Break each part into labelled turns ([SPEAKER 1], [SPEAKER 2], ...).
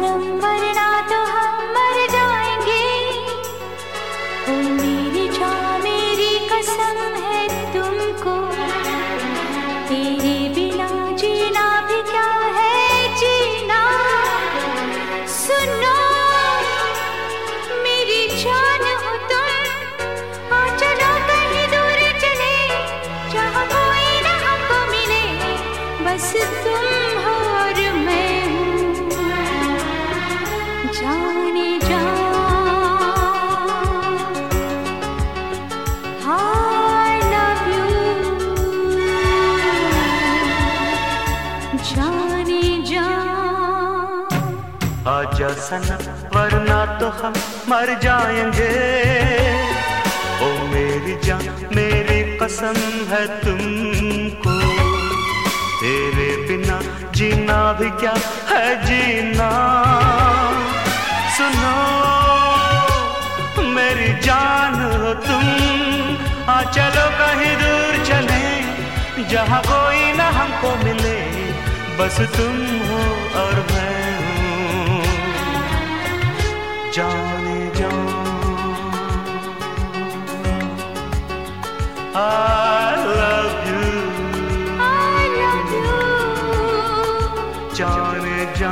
[SPEAKER 1] सनम वरना तो हम मर जाएंगे। ओ मेरी जान मेरी कसम है तुमको, तेरे बिना जीना भी क्या है जीना। सुनो मेरी जान हो तुम, आ चलो कहीं दूर चले, जहाँ कोई ना हमको मिले, बस तुम हो और मैं हूँ। जाने जा I love you, जाने जा।
[SPEAKER 2] आजा सनम वरना तो हम मर जाएंगे। ओ मेरी जान मेरी कसम है तुमको, तेरे बिना जीना भी क्या है जीना। सुनो मेरी जान हो तुम, आ चलो कहीं दूर चले, जहाँ कोई ना हमको मिले, बस तुम हो और मैं हूँ। जाने जा I love you, जाने जा।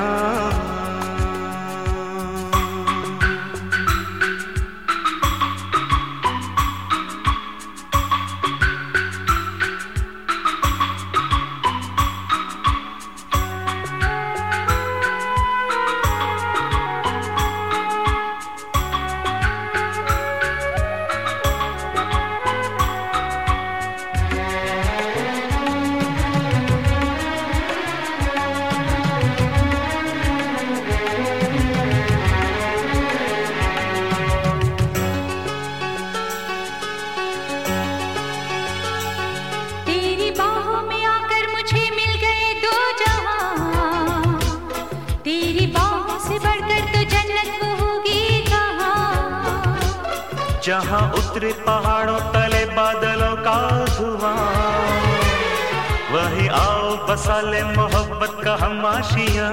[SPEAKER 2] जहाँ उतरे पहाड़ों तले बादलों का धुआं, वहीं आओ बसा ले मोहब्बत का हम आशियाँ।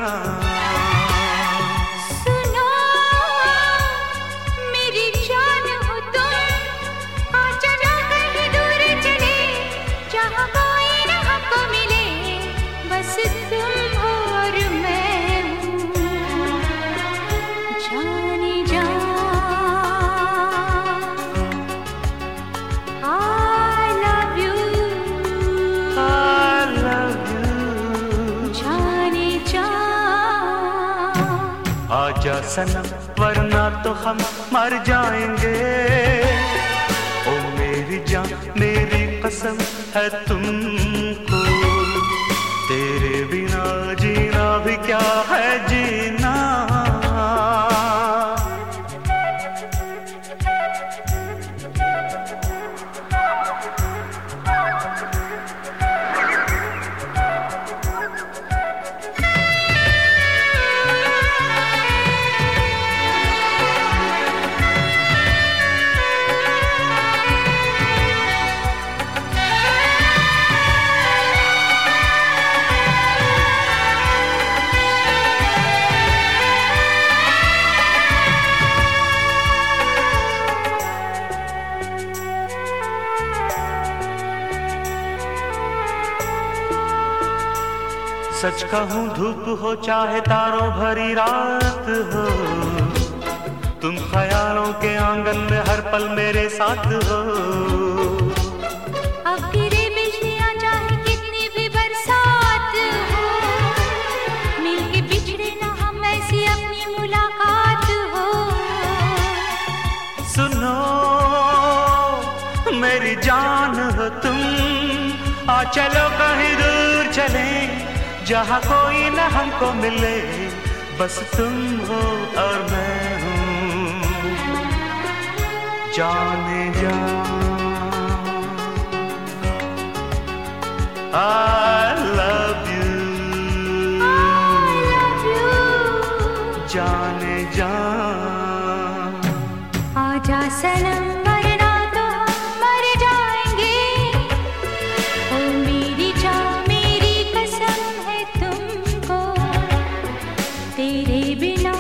[SPEAKER 1] सुनो मेरी जान हो तुम, आ चलो कहीं दूर चले, जहाँ कोई ना हमको मिले, बस तुम हो और मैं हूँ। जाने जा
[SPEAKER 2] आजा सनम वरना तो हम मर जाएंगे। ओ मेरी जान मेरी कसम है तुमको, तेरे बिना जीना भी क्या है जीना। सच कहूँ धूप हो चाहे तारों भरी रात हो, तुम ख्यालों के आंगन में हर पल मेरे साथ हो।
[SPEAKER 1] अब गिरे बिजलियाँ चाहे कितनी भी बरसात हो, मिलके बिछड़े ना हम ऐसी अपनी मुलाकात हो।
[SPEAKER 2] सुनो मेरी जान हो तुम, आ चलो कहीं दूर चले, जहाँ कोई ना हमको मिले, बस तुम हो और मैं हूँ। जाने जा I love you, जाने जा।
[SPEAKER 1] आजा सनम वरना तो हम मर जाएंगे। ओ मेरी जान मेरी कसम है तुमको, तेरे बिना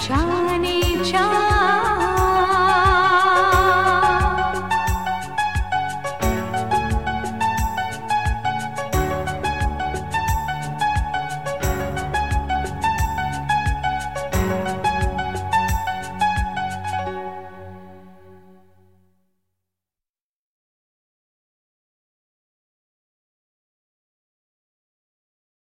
[SPEAKER 1] जाने जा